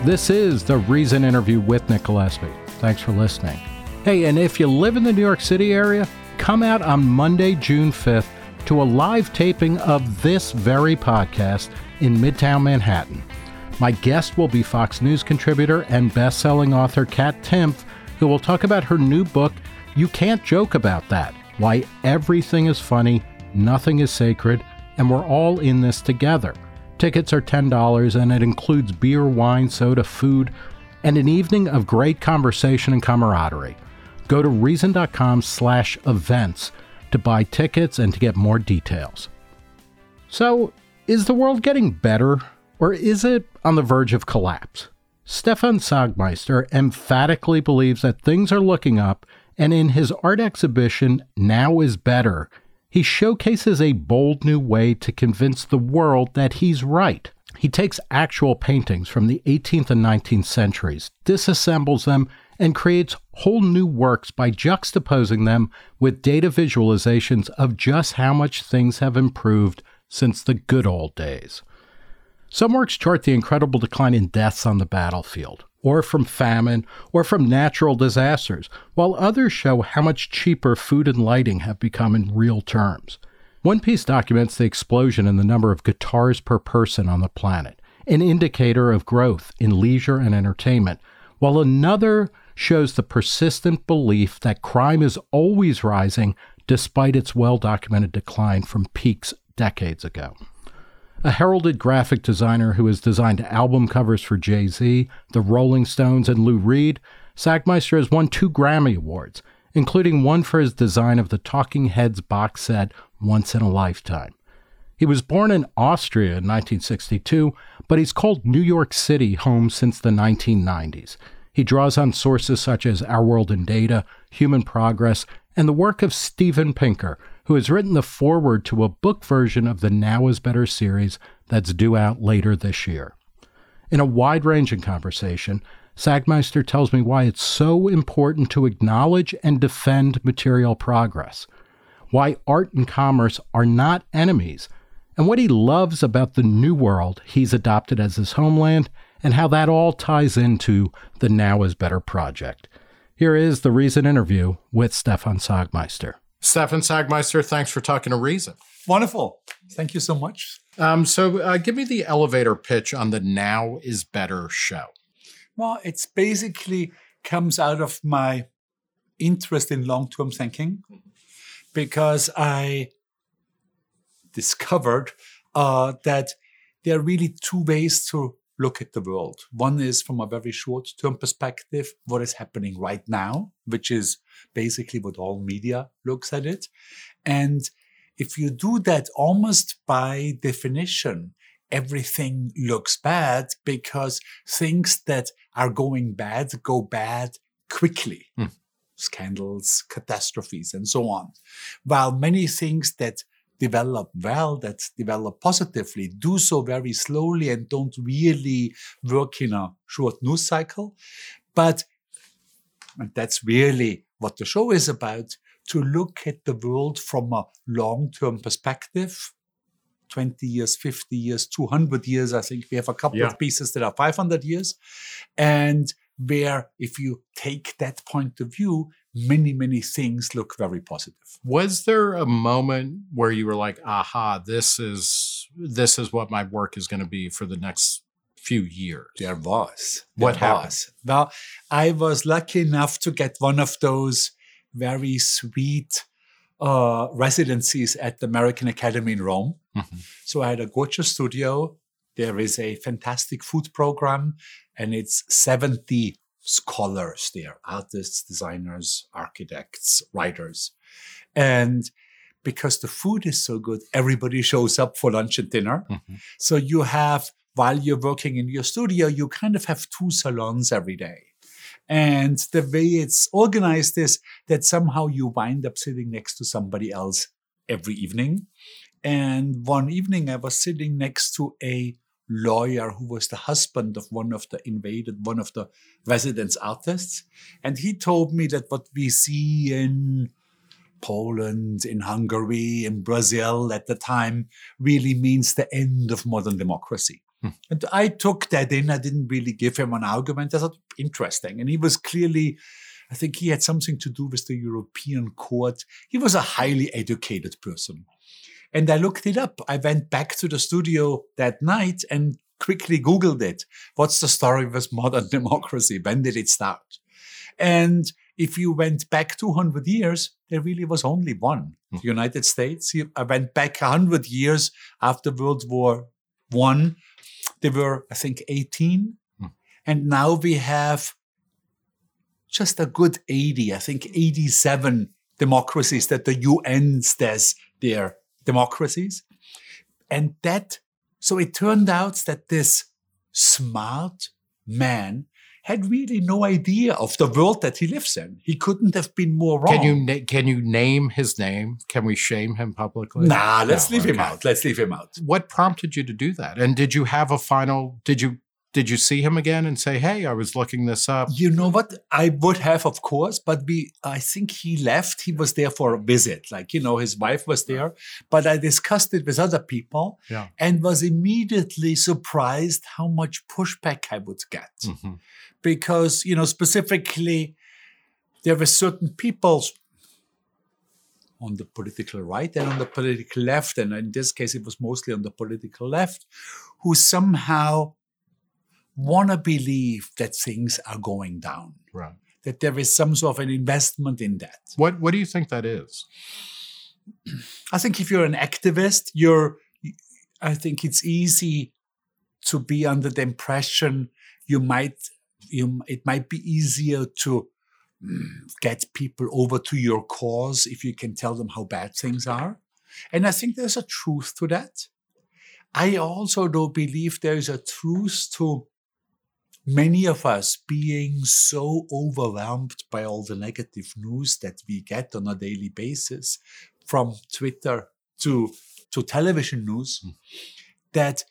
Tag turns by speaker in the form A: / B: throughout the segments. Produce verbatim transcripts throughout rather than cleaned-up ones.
A: This is The Reason Interview with Nick Gillespie. Thanks for listening. Hey, and if you live in the New York City area, come out on Monday, June fifth, to a live taping of this very podcast in Midtown Manhattan. My guest will be Fox News contributor and best-selling author Kat Timpf, who will talk about her new book, You Can't Joke About That: Why Everything is Funny, Nothing is Sacred, and We're All in This Together. Tickets are ten dollars, and it includes beer, wine, soda, food, and an evening of great conversation and camaraderie. Go to reason.com slash events to buy tickets and to get more details. So, is the world getting better, or is it on the verge of collapse? Stefan Sagmeister emphatically believes that things are looking up, and in his art exhibition, Now is Better, he showcases a bold new way to convince the world that he's right. He takes actual paintings from the eighteenth and nineteenth centuries, disassembles them, and creates whole new works by juxtaposing them with data visualizations of just how much things have improved since the good old days. Some works chart the incredible decline in deaths on the battlefield, or from famine, or from natural disasters, while others show how much cheaper food and lighting have become in real terms. One piece documents the explosion in the number of guitars per person on the planet, an indicator of growth in leisure and entertainment, while another shows the persistent belief that crime is always rising despite its well-documented decline from peaks decades ago. A heralded graphic designer who has designed album covers for Jay-Z, the Rolling Stones, and Lou Reed, Sagmeister has won two Grammy Awards, including one for his design of the Talking Heads box set Once in a Lifetime. He was born in Austria in nineteen sixty-two, but he's called New York City home since the nineteen nineties. He draws on sources such as Our World in Data, Human Progress, and the work of Steven Pinker, who has written the foreword to a book version of the Now is Better series that's due out later this year. In a wide-ranging conversation, Sagmeister tells me why it's so important to acknowledge and defend material progress, why art and commerce are not enemies, and what he loves about the new world he's adopted as his homeland, and how that all ties into the Now is Better project. Here is the Reason interview with Stefan Sagmeister. Stefan Sagmeister, thanks for talking to Reason.
B: Wonderful. Thank you so much.
A: Um, so uh, give me the elevator pitch on the Now is Better show.
B: Well, it's basically comes out of my interest in long-term thinking, because I discovered uh, that there are really two ways to look at the world. One is from a very short-term perspective, what is happening right now, which is basically what all media looks at it. And if you do that, almost by definition, everything looks bad, because things that are going bad go bad quickly. Hmm. Scandals, catastrophes, and so on. While many things that develop well, that develop positively, do so very slowly and don't really work in a short news cycle. But, and that's really what the show is about, to look at the world from a long-term perspective, twenty years, fifty years, two hundred years. I think we have a couple yeah. of pieces that are five hundred years. And where, if you take that point of view, many, many things look very positive.
A: Was there a moment where you were like, aha, this is this is what my work is going to be for the next few years?
B: There was.
A: What
B: there
A: happened?
B: Was. Well, I was lucky enough to get one of those very sweet uh, residencies at the American Academy in Rome. Mm-hmm. So I had a gorgeous studio. There is a fantastic food program, and it's seventy scholars there, artists, designers, architects, writers. And because the food is so good, everybody shows up for lunch and dinner. Mm-hmm. So you have, while you're working in your studio, you kind of have two salons every day. And the way it's organized is that somehow you wind up sitting next to somebody else every evening. And one evening I was sitting next to a lawyer who was the husband of one of the invaded, one of the residence artists. And he told me that what we see in Poland, in Hungary, in Brazil at the time really means the end of modern democracy. Hmm. And I took that in. I didn't really give him an argument. I thought, interesting. And he was clearly, I think he had something to do with the European court. He was a highly educated person. And I looked it up. I went back to the studio that night and quickly Googled it. What's the story with modern democracy? When did it start? And if you went back two hundred years, there really was only one. The United States. I went back one hundred years after World War One. There were, I think, eighteen. Mm. And now we have just a good eighty, I think eighty-seven democracies that the U N says they're democracies. And that, so it turned out that this smart man had really no idea of the world that he lives in. He couldn't have been more wrong.
A: Can you na- can you name his name? Can we shame him publicly?
B: Nah, let's
A: no,
B: leave
A: okay.
B: him out. Let's leave him out.
A: What prompted you to do that? And did you have a final, did you did you see him again and say, hey, I was looking this up?
B: You know what? I would have, of course, but we, I think he left. He was there for a visit. Like, you know, his wife was there. But I discussed it with other people
A: yeah.
B: and was immediately surprised how much pushback I would get. Mm-hmm. Because, you know, specifically, there were certain people on the political right and on the political left, and in this case, it was mostly on the political left, who somehow want to believe that things are going down,
A: right?
B: That there is some sort of an investment in that.
A: What What do you think that is?
B: I think if you're an activist, you're. I think it's easy to be under the impression you might. You, it might be easier to get people over to your cause if you can tell them how bad things are, and I think there's a truth to that. I also do believe there is a truth to many of us being so overwhelmed by all the negative news that we get on a daily basis, from Twitter to, to television news, mm. that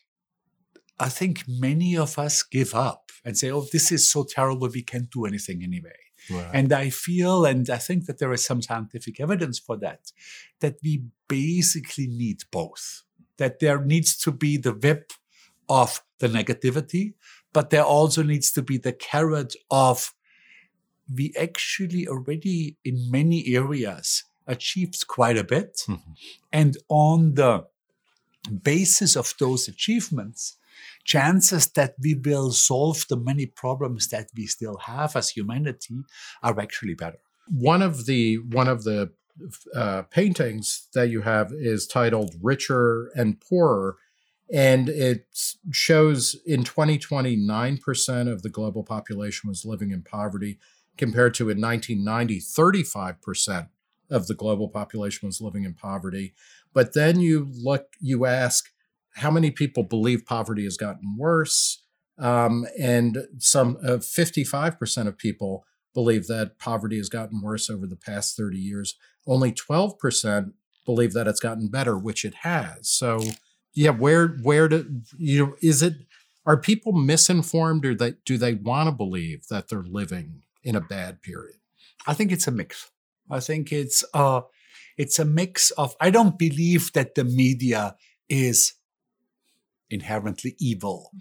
B: I think many of us give up and say, oh, this is so terrible, we can't do anything anyway. Right. And I feel, and I think that there is some scientific evidence for that, that we basically need both. That there needs to be the whip of the negativity, but there also needs to be the carrot of we actually already in many areas achieved quite a bit. Mm-hmm. And on the basis of those achievements, chances that we will solve the many problems that we still have as humanity are actually better.
A: One of the one of the uh, paintings that you have is titled "Richer and Poorer," and it shows in twenty twenty, nine percent of the global population was living in poverty, compared to in nineteen ninety, thirty-five percent of the global population was living in poverty. But then you look, you ask, how many people believe poverty has gotten worse? Um, and some uh, fifty-five percent of people believe that poverty has gotten worse over the past thirty years. Only twelve percent believe that it's gotten better, which it has. So, yeah, where where do you know? Is it? Are people misinformed, or that do they want to believe that they're living in a bad period?
B: I think it's a mix. I think it's uh it's a mix of. I don't believe that the media is inherently evil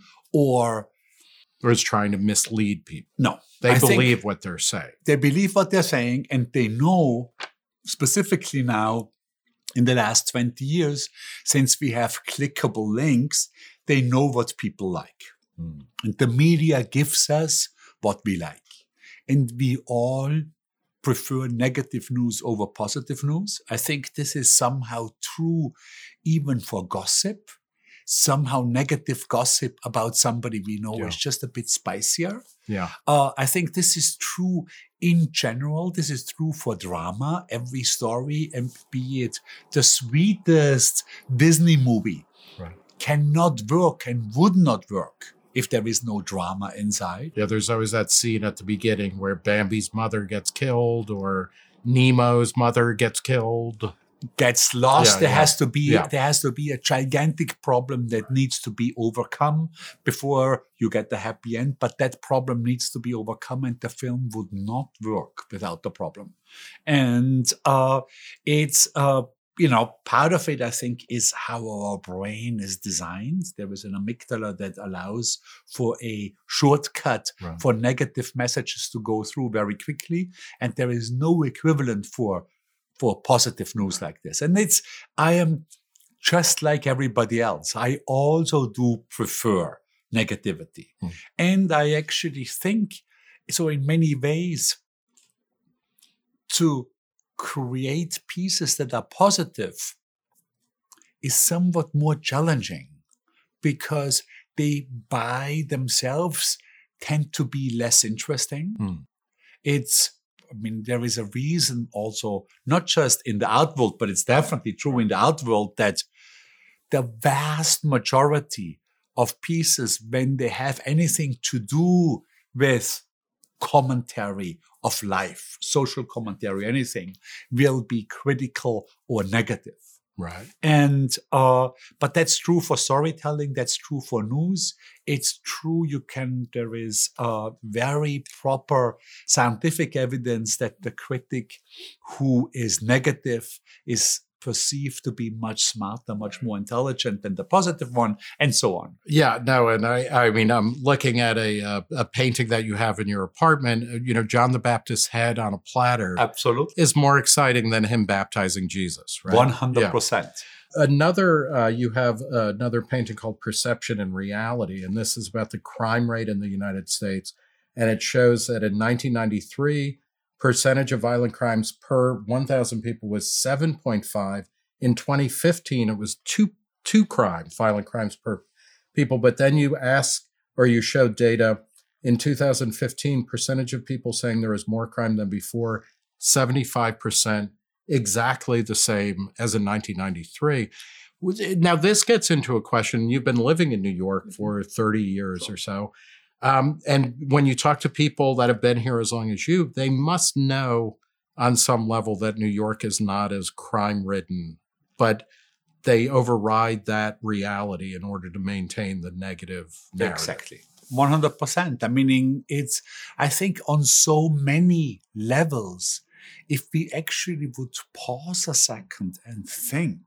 B: or
A: or is trying to mislead people.
B: No.
A: They
B: I
A: believe what they're saying.
B: They believe what they're saying, and they know, specifically now in the last twenty years, since we have clickable links, they know what people like. Mm. And the media gives us what we like. And we all prefer negative news over positive news. I think this is somehow true even for gossip. Somehow negative gossip about somebody we know yeah. is just a bit spicier.
A: Yeah,
B: uh, I think this is true in general. This is true for drama. Every story, and be it the sweetest Disney movie, right. cannot work and would not work if there is no drama inside.
A: Yeah, there's always that scene at the beginning where Bambi's mother gets killed or Nemo's mother gets killed.
B: Gets lost.
A: Yeah,
B: there
A: yeah.
B: has to be
A: yeah.
B: there has to be a gigantic problem that needs to be overcome before you get the happy end. But that problem needs to be overcome, and the film would not work without the problem. And uh, it's uh, you know, part of it, I think, is how our brain is designed. There is an amygdala that allows for a shortcut
A: Right.
B: for negative messages to go through very quickly. And there is no equivalent for, for positive news like this. And it's, I am just like everybody else. I also do prefer negativity.
A: Hmm.
B: And I actually think, so in many ways, to create pieces that are positive is somewhat more challenging because they by themselves tend to be less interesting.
A: Hmm.
B: It's, I mean, there is a reason also, not just in the art world, but it's definitely true in the art world that the vast majority of pieces, when they have anything to do with commentary of life, social commentary, anything, will be critical or negative.
A: Right.
B: And, uh, but that's true for storytelling. That's true for news. It's true. You can, there is uh, very proper scientific evidence that the critic who is negative is perceived to be much smarter, much more intelligent than the positive one, and so on.
A: Yeah, no, and I, I mean, I'm looking at a uh, a painting that you have in your apartment. You know, John the Baptist's head on a platter
B: Absolutely.
A: is more exciting than him baptizing Jesus, right?
B: one hundred percent.
A: Yeah. Another, uh, you have uh, another painting called Perception and Reality, and this is about the crime rate in the United States. And it shows that in nineteen ninety-three, percentage of violent crimes per one thousand people was seven point five. In twenty fifteen, it was two, two crimes, violent crimes per people. But then you ask, or you showed data in two thousand fifteen, percentage of people saying there was more crime than before, seventy-five percent, exactly the same as in nineteen ninety-three. Now, this gets into a question. You've been living in New York for thirty years or so. Um, and when you talk to people that have been here as long as you, they must know on some level that New York is not as crime-ridden, but they override that reality in order to maintain the negative narrative.
B: Exactly. one hundred percent. I mean, it's, I think on so many levels, if we actually would pause a second and think,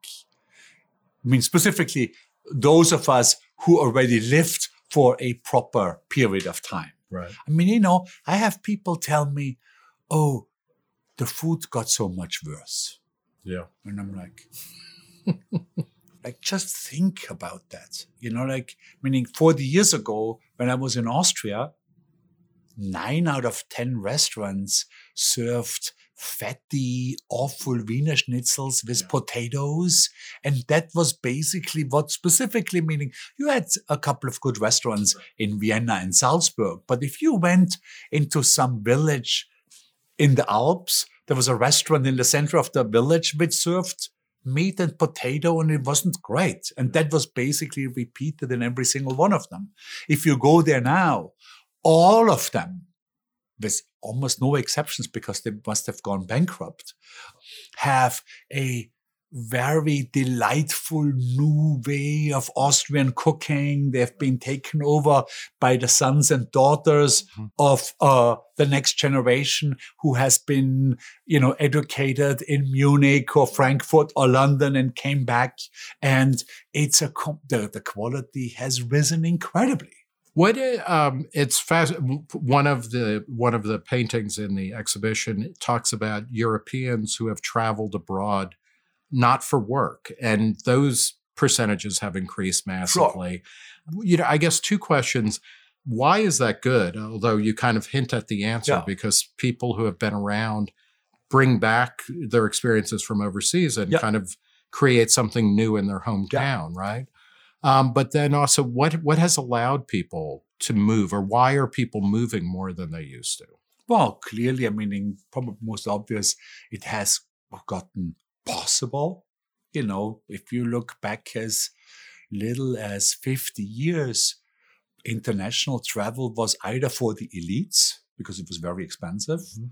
B: I mean, specifically those of us who already lived for a proper period of time.
A: Right.
B: I mean, you know, I have people tell me, oh, the food got so much worse.
A: Yeah.
B: And I'm like, like, just think about that. You know, like, meaning forty years ago, when I was in Austria, nine out of ten restaurants served fatty, awful Wiener schnitzels with
A: Yeah.
B: potatoes. And that was basically what specifically meaning you had a couple of good restaurants in Vienna and Salzburg. But if you went into some village in the Alps, there was a restaurant in the center of the village which served meat and potato, and it wasn't great. And that was basically repeated in every single one of them. If you go there now, all of them, with almost no exceptions because they must have gone bankrupt, have a very delightful new way of Austrian cooking. They've been taken over by the sons and daughters mm-hmm. of uh, the next generation who has been, you know, educated in Munich or Frankfurt or London and came back. And it's a the, the quality has risen incredibly.
A: What um, it's fast. One of the one of the paintings in the exhibition talks about Europeans who have traveled abroad, not for work, and those percentages have increased massively. Sure. You know, I guess two questions: why is that good? Although you kind of hint at the answer, yeah. because people who have been around bring back their experiences from overseas and yeah. kind of create something new in their hometown, yeah. right? Um, but then also, what what has allowed people to move, or why are people moving more than they used to?
B: Well, clearly, I mean, probably most obvious, it has gotten possible. You know, if you look back as little as fifty years, international travel was either for the elites, because it was very expensive, mm-hmm.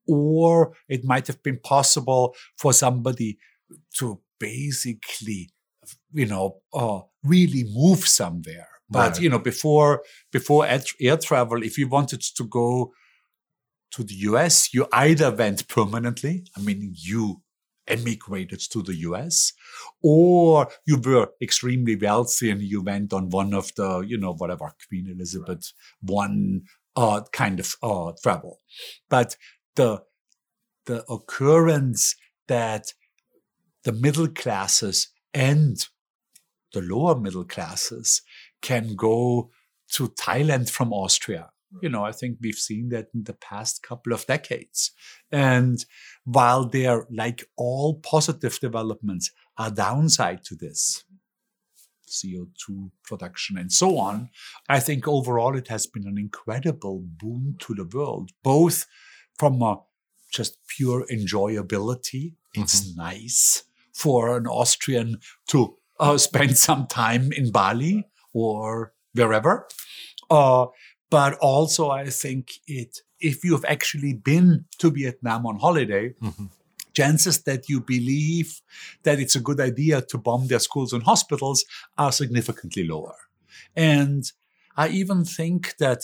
B: or it might have been possible for somebody to basically, you know, uh, really move somewhere. But, right. you know, before before air travel, if you wanted to go to the U S, you either went permanently, I mean, you emigrated to the U S, or you were extremely wealthy and you went on one of the, you know, whatever, Queen Elizabeth one uh, kind of uh, travel. But the the occurrence that the middle classes and the lower middle classes can go to Thailand from Austria. You know, I think we've seen that in the past couple of decades. And while there, like all positive developments, are downside to this, C O two production and so on, I think overall it has been an incredible boon to the world, both from a just pure enjoyability. It's mm-hmm. nice for an Austrian to uh, spend some time in Bali or wherever. Uh, but also I think it, if you've actually been to Vietnam on holiday, mm-hmm. chances that you believe that it's a good idea to bomb their schools and hospitals are significantly lower. And I even think that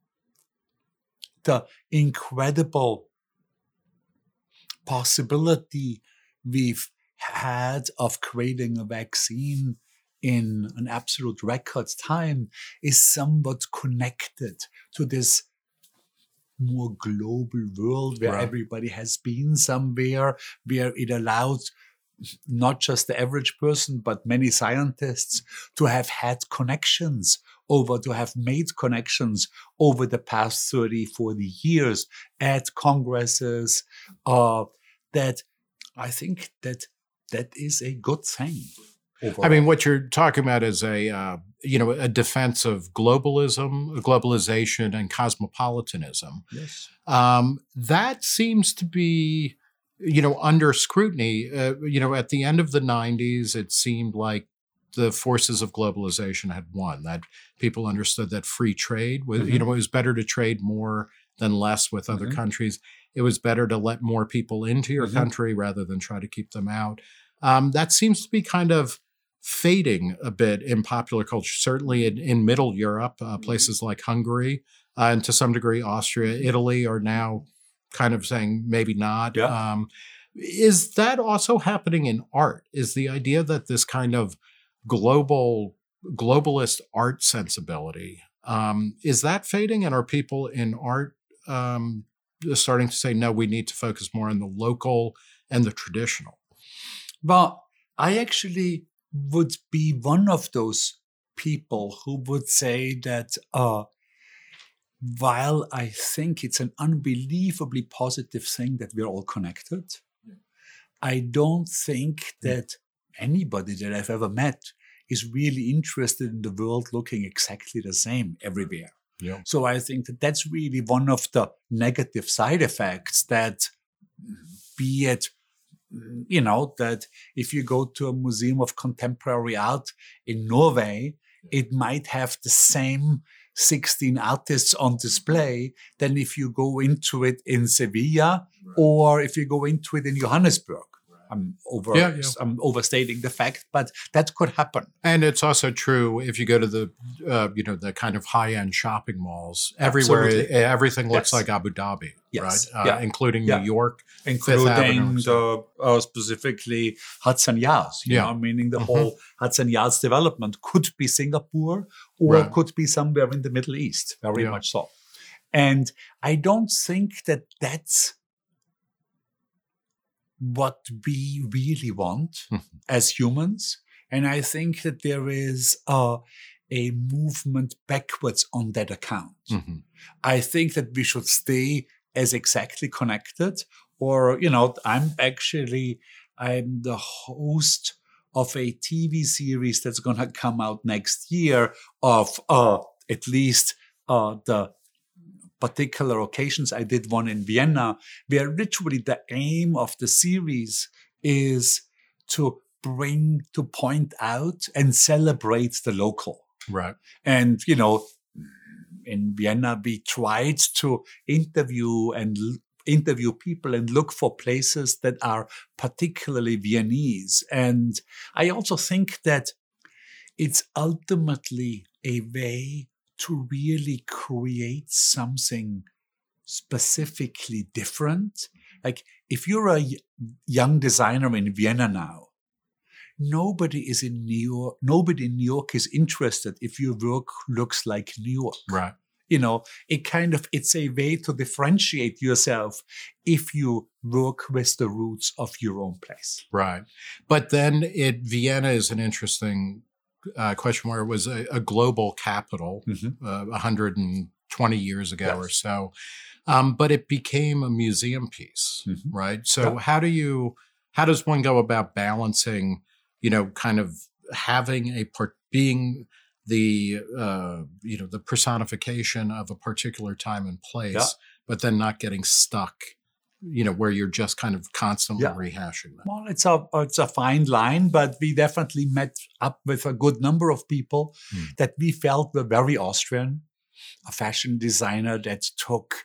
B: the incredible possibility we've had of creating a vaccine in an absolute record time is somewhat connected to this more global world where right. everybody has been somewhere, where it allowed not just the average person, but many scientists to have had connections over, to have made connections over the past thirty, forty years at congresses, uh, that I think that that is a good thing. Overall.
A: I mean, what you're talking about is a, uh, you know, a defense of globalism, globalization, and cosmopolitanism.
B: Yes.
A: Um, that seems to be, you know, under scrutiny. Uh, you know, at the end of the nineties, it seemed like the forces of globalization had won, that people understood that free trade was, mm-hmm. you know, it was better to trade more than less with other mm-hmm. countries. It was better to let more people into your mm-hmm. country rather than try to keep them out. Um, that seems to be kind of fading a bit in popular culture, certainly in, in Middle Europe, uh, places like Hungary, uh, and to some degree Austria, Italy are now kind of saying maybe not.
B: Yeah.
A: Um, is that also happening in art? Is the idea that this kind of global, globalist art sensibility, um, is that fading? And are people in art um, starting to say, no, we need to focus more on the local and the traditional?
B: Well, I actually would be one of those people who would say that uh, while I think it's an unbelievably positive thing that we're all connected, yeah. I don't think that anybody that I've ever met is really interested in the world looking exactly the same everywhere.
A: Yeah.
B: So I think that that's really one of the negative side effects, that be it, you know, that if you go to a museum of contemporary art in Norway, it might have the same sixteen artists on display than if you go into it in Sevilla right. or if you go into it in Johannesburg. I'm over, yeah, yeah. I'm overstating the fact, but that could happen.
A: And it's also true if you go to the, uh, you know, the kind of high-end shopping malls. Everywhere, Absolutely. everything looks yes. like Abu Dhabi,
B: yes.
A: right? Uh,
B: yeah.
A: Including
B: yeah.
A: New York,
B: including
A: Fifth Avenue,
B: the uh, specifically Hudson Yards. You
A: yeah,
B: know, meaning the mm-hmm. whole Hudson Yards development could be Singapore or
A: right.
B: could be somewhere in the Middle East. Very
A: yeah.
B: much so. And I don't think that that's what we really want mm-hmm. as humans. And I think that there is uh, a movement backwards on that account.
A: Mm-hmm.
B: I think that we should stay as exactly connected, or, you know, I'm actually, I'm the host of a T V series that's going to come out next year of uh, at least uh, the particular occasions. I did one in Vienna, where literally the aim of the series is to bring, to point out and celebrate the local.
A: Right.
B: And, you know, in Vienna, we tried to interview and l- interview people and look for places that are particularly Viennese. And I also think that it's ultimately a way to really create something specifically different Like if you're a y- young designer in Vienna now, nobody is in New York. Nobody in New York is interested if your work looks like New York.
A: Right.
B: You know, it kind of, it's a way to differentiate yourself if you work with the roots of your own place.
A: Right. But then it, Vienna is an interesting uh, question where it was a, a global capital
B: Mm-hmm.
A: uh, one hundred twenty years ago
B: Yes.
A: or so. Um, but it became a museum piece,
B: Mm-hmm.
A: right? So
B: Yeah.
A: how do you, how does one go about balancing, you know, kind of having a part, being the, uh, you know, the personification of a particular time and place,
B: Yeah.
A: but then not getting stuck, you know, where you're just kind of constantly
B: Yeah.
A: rehashing that.
B: Well, it's a it's a fine line, but we definitely met up with a good number of people
A: Hmm.
B: that we felt were very Austrian. A fashion designer that took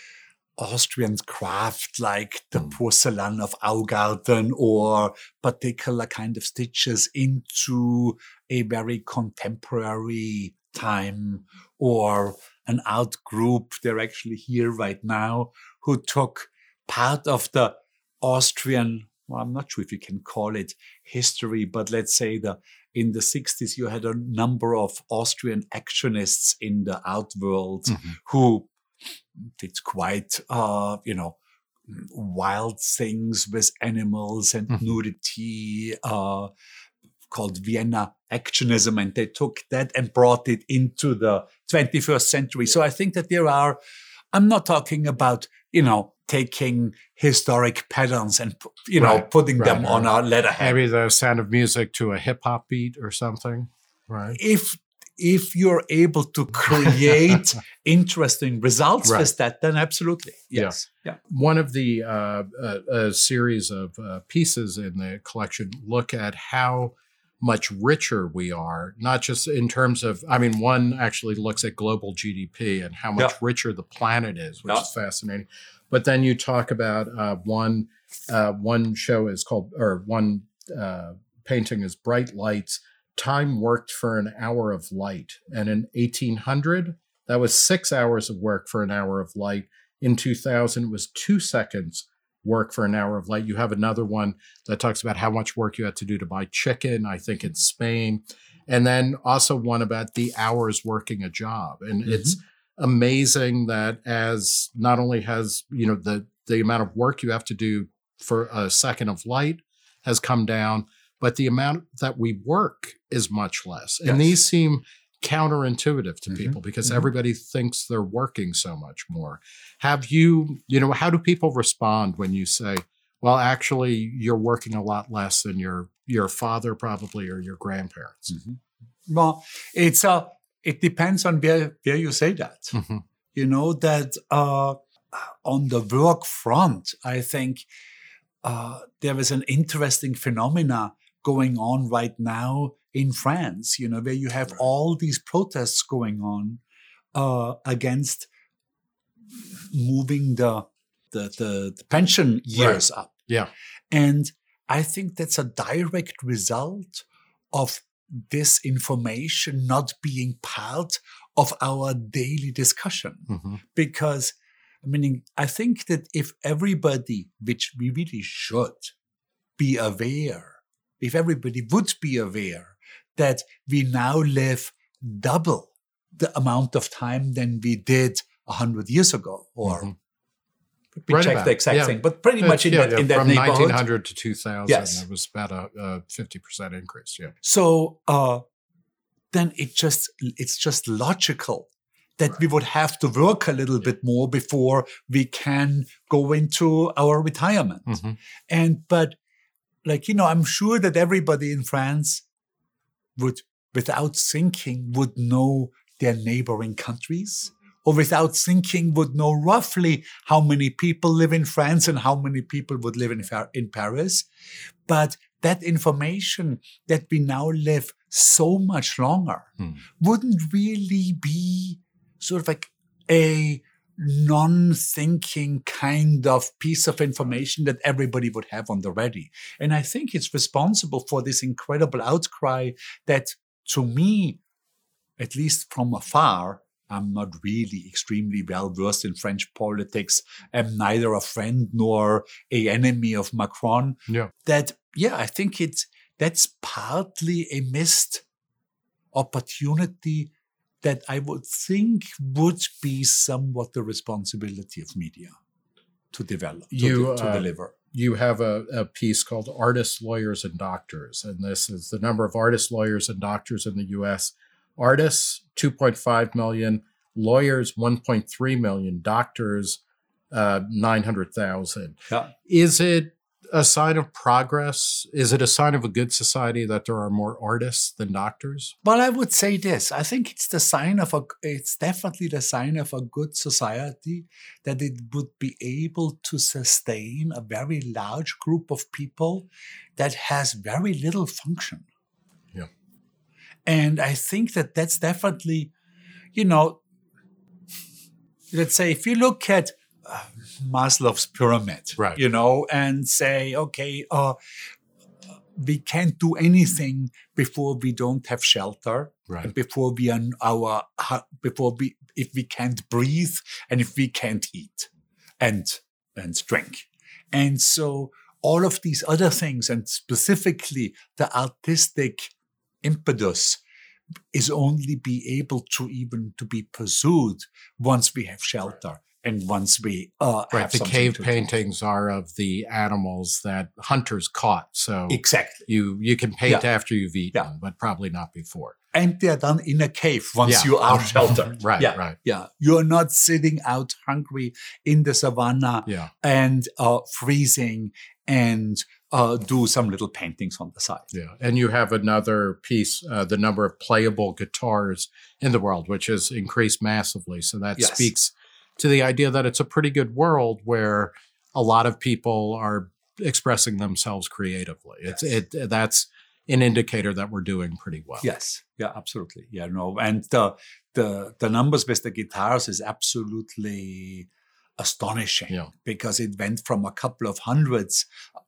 B: Austrian craft like the
A: Hmm.
B: porcelain of Augarten or particular kind of stitches into a very contemporary time, or an art group, they're actually here right now, who took part of the Austrian, well, I'm not sure if you can call it history, but let's say the in the sixties, you had a number of Austrian actionists in the art world
A: Mhm.
B: who did quite, uh, you know, wild things with animals and
A: Mhm.
B: nudity, uh, called Vienna actionism. And they took that and brought it into the twenty-first century. So I think that there are, I'm not talking about, you know, taking historic patterns and, you know,
A: Right,
B: putting them
A: right,
B: on
A: right.
B: a letterhead.
A: Maybe the Sound of Music to a hip hop beat or something, right?
B: If if you're able to create interesting results
A: Right.
B: with that, then absolutely.
A: Yeah.
B: Yes. Yeah.
A: One of the uh, uh, a series of uh, pieces in the collection look at how much richer we are, not just in terms of, I mean, one actually looks at global G D P and how much
B: Yeah.
A: richer the planet is, which
B: Yeah.
A: is fascinating. But then you talk about uh, one, uh, one show is called, or one uh, painting is Bright Lights. Time worked for an hour of light. And in eighteen hundred, that was six hours of work for an hour of light. In two thousand, it was two seconds work for an hour of light. You have another one that talks about how much work you had to do to buy chicken, I think in Spain. And then also one about the hours working a job. And
B: Mhm.
A: it's amazing that as not only has, you know, the, the amount of work you have to do for a second of light has come down, but the amount that we work is much less. And
B: Yes.
A: these seem counterintuitive to
B: Mhm.
A: people because
B: Mhm.
A: everybody thinks they're working so much more. Have you, you know, how do people respond when you say, well, actually, you're working a lot less than your your father probably or your grandparents?
B: Mhm. Well, it's a, it depends on where, where you say that.
A: Mhm.
B: You know, that uh, on the work front, I think uh, there is an interesting phenomena going on right now in France, you know, where you have
A: Right.
B: all these protests going on uh, against moving the, the, the, the pension years up.
A: Yeah.
B: And I think that's a direct result of this information not being part of our daily discussion.
A: Mhm.
B: Because, I mean, I think that if everybody, which we really should be aware, if everybody would be aware that we now live double the amount of time than we did a hundred years ago, or
A: Mhm.
B: we
A: Right
B: check
A: about
B: the
A: it,
B: exact
A: yeah.
B: thing, but pretty
A: Uh,
B: much in
A: yeah,
B: that,
A: yeah,
B: in that
A: from
B: neighborhood.
A: nineteen hundred to two thousand,
B: Yes.
A: it was about a, a fifty percent increase. Yeah.
B: So uh, then it just it's just logical that
A: Right.
B: we would have to work a little bit more before we can go into our retirement.
A: Mhm.
B: And but like, you know, I'm sure that everybody in France would, without thinking, would know their neighboring countries, or without thinking would know roughly how many people live in France and how many people would live in, Fa- in Paris. But that information that we now live so much longer
A: Hmm.
B: wouldn't really be sort of like a non-thinking kind of piece of information that everybody would have on the ready. And I think it's responsible for this incredible outcry that, to me, at least from afar, I'm not really extremely well versed in French politics. I'm neither a friend nor a enemy of Macron.
A: Yeah.
B: That, yeah, I think it's, that's partly a missed opportunity that I would think would be somewhat the responsibility of media to develop, to,
A: you,
B: de- to
A: uh,
B: deliver.
A: You have a, a piece called Artists, Lawyers, and Doctors, and this is the number of artists, lawyers, and doctors in the U S. Artists, two point five million, lawyers, one point three million, doctors, uh, nine hundred thousand.
B: Yeah.
A: Is it a sign of progress? Is it a sign of a good society that there are more artists than doctors?
B: Well, I would say this. I think it's the sign of a, it's definitely the sign of a good society that it would be able to sustain a very large group of people that has very little function.
A: Yeah.
B: And I think that that's definitely, you know, let's say if you look at uh, Maslow's pyramid,
A: right.
B: you know, and say, okay, uh, we can't do anything before we don't have shelter,
A: right.
B: before we are our, before we, if we can't breathe and if we can't eat and, and drink. And so all of these other things, and specifically the artistic impetus, is only be able to even to be pursued once we have shelter and once we uh,
A: right.
B: have
A: the
B: something
A: cave
B: to
A: paintings do. Are of the animals that hunters caught. So
B: exactly,
A: you you can paint
B: yeah.
A: after you've eaten,
B: yeah.
A: but probably not before.
B: And they're done in a cave once
A: yeah.
B: you are sheltered.
A: right,
B: yeah.
A: right.
B: Yeah, you're not sitting out hungry in the savannah
A: yeah.
B: and uh, freezing and uh, do some little paintings on the side.
A: Yeah, and you have another piece, uh, the number of playable guitars in the world, which has increased massively. So that
B: yes.
A: speaks to the idea that it's a pretty good world where a lot of people are expressing themselves creatively. It's
B: yes.
A: it that's an indicator that we're doing pretty well.
B: Yes, yeah, absolutely. Yeah, no, and the the the numbers with the guitars is absolutely astonishing
A: yeah.
B: because it went from a couple of hundreds